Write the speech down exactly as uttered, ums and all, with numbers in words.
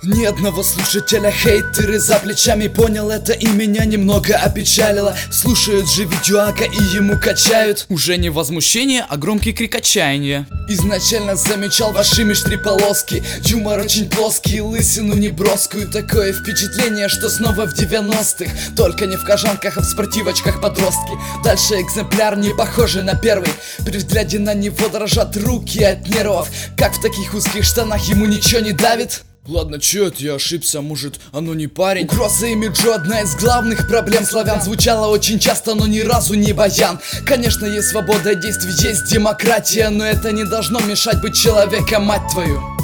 Ни одного слушателя, хейтеры за плечами. Понял это и меня немного опечалило. Слушают же видеоака и ему качают. Уже не возмущение, а громкий крик отчаяния. Изначально замечал ваш имидж три полоски. Юмор очень плоский, лысину неброскую. Такое впечатление, что снова в девяностых. Только не в кожанках, а в спортивочках подростки. Дальше экземпляр не похожий на первый. При взгляде на него дрожат руки от нервов. Как в таких узких штанах ему ничего не давит? Ладно, чё это я ошибся, может оно не парень? Угроза имиджу одна из главных проблем славян. Звучала очень часто, но ни разу не баян. Конечно, есть свобода действий, есть демократия, но это не должно мешать быть человеком, мать твою.